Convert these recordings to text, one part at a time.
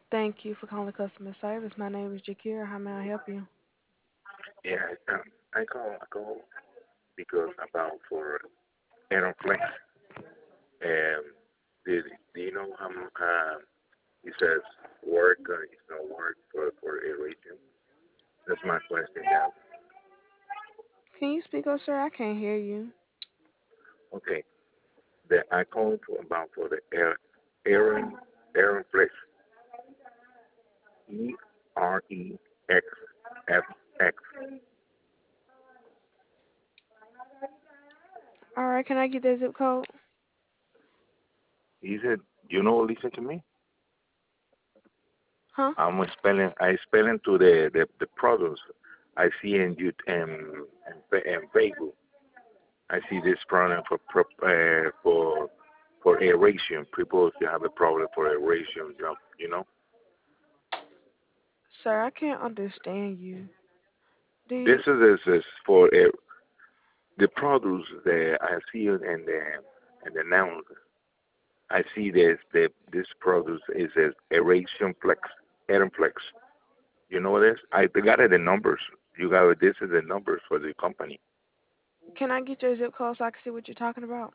Thank you for calling customer service. My name is Jakira. How may I help you? Yeah, I call because about for Aeroplex. Um, did do you know how it says work it's not work for aeration? That's my question now. Can you speak up, sir? I can't hear you. Okay, the I called for about for the Aaron Aeroplex EREXFX. All right, can I get that zip code? He said, you know, listen to me. Huh? I spelling to the products I see in you and Facebook. I see this problem for aeration. People if you have a problem for aeration, you know. Sir, I can't understand you. Do This you? is for the products that I see in the noun. I see this product is a aeration flex, aeron flex. You know this? I got it in numbers. You got it. This is the numbers for the company. Can I get your zip code so I can see what you're talking about?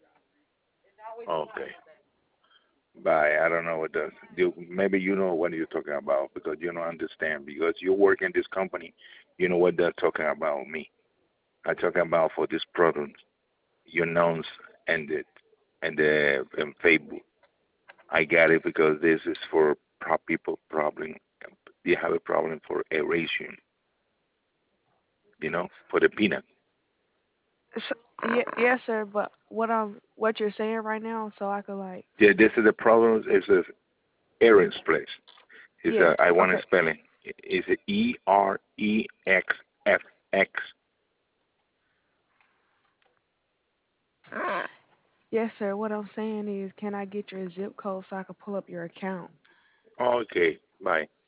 Okay. Bye. I don't know what does. Maybe you know what you're talking about because you don't understand because you work in this company. You know what they're talking about me. I'm talking about for this product. You know, and it and the and Facebook. I got it because this is for people problem. They have a problem for aeration. For the peanut. S yeah, yes, sir. But what you're saying right now, so I could like. Yeah, this is the problem. Is a Aaron's place. Is Yes. I want to Okay. spell it. Is it EREXFX? Yes, sir. What I'm saying is, can I get your zip code so I can pull up your account? Okay, bye.